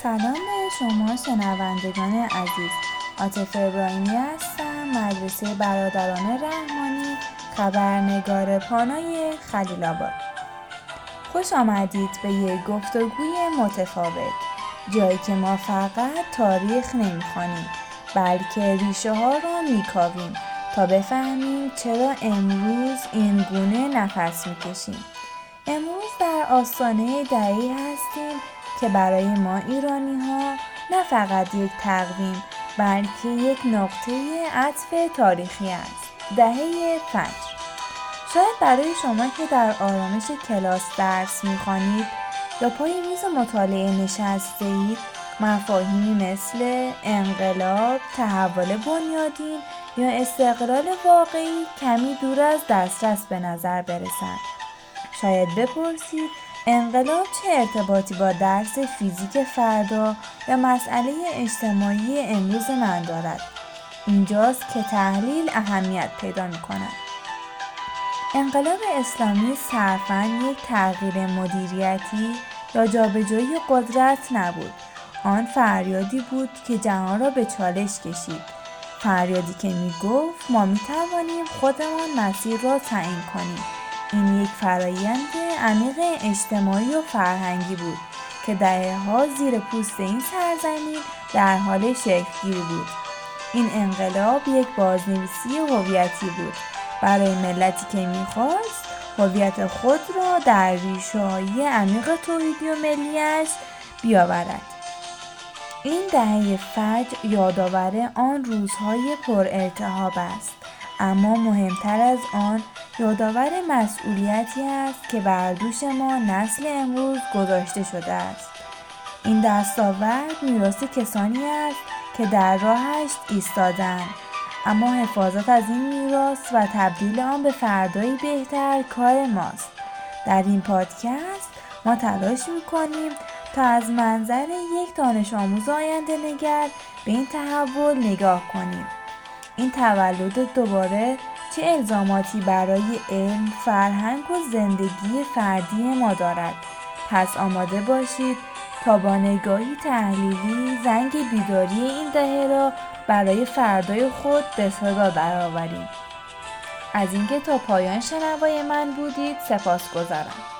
سلام به شما شنوندگان عزیز. عاطفه ابراهیمی هستم، مدرسه برادران رحمانی، خبرنگار پانای خلیل آباد. خوش آمدید به یک گفتگوی متفاوت، جایی که ما فقط تاریخ نمی‌خوانیم بلکه ریشه ها رو میکاویم تا بفهمیم چرا امروز این گونه نفس میکشیم. امروز در آستانه دهه‌ای هستیم که برای ما ایرانی ها نه فقط یک تقویم بلکه یک نقطه عطف تاریخی است. دهه فجر. شاید برای شما که در آرامش کلاس درس میخوانید یا پای میز مطالعه نشسته اید، مفاهیمی مثل انقلاب، تحول بنیادین یا استقلال واقعی کمی دور از دسترس به نظر برسند. شاید بپرسید انقلاب چه ارتباطی با درس فیزیک فردا یا مسئله اجتماعی امروز من دارد؟ اینجاست که تحلیل اهمیت پیدا می‌کند. انقلاب اسلامی صرفاً یک تغییر مدیریتی یا جابجایی قدرت نبود. آن فریادی بود که جهان را به چالش کشید. فریادی که می‌گفت ما می‌توانیم خودمان مسیر را تعیین کنیم. این یک فرایند عمیق اجتماعی و فرهنگی بود که دهه‌ها زیر پوست این سرزمین در حال شکل‌گیری بود. این انقلاب یک بازنویسی هویتی بود برای ملتی که می‌خواست هویت خود را در ریشه‌های عمیق توحیدی و ملی‌اش بیاورد. این دهه فجر یادآور آن روزهای پرالتهاب است، اما مهمتر از آن یادآور مسئولیتی است که بر دوش ما نسل امروز گذاشته شده است. این دستاورد میراث کسانی است که در راهش ایستادند، اما حفاظت از این میراث و تبدیل آن به فردایی بهتر کار ماست. در این پادکست ما تلاش می‌کنیم تا از منظر یک دانش آموز آینده نگر به این تحول نگاه کنیم. این تولد دوباره چه الزاماتی برای علم، فرهنگ و زندگی فردی ما دارد؟ پس آماده باشید تا با نگاهی تحلیلی زنگ بیداری این دهه را برای فردای خود به صدا درآوریم. از اینکه تا پایان شنوای من بودید سپاسگزارم.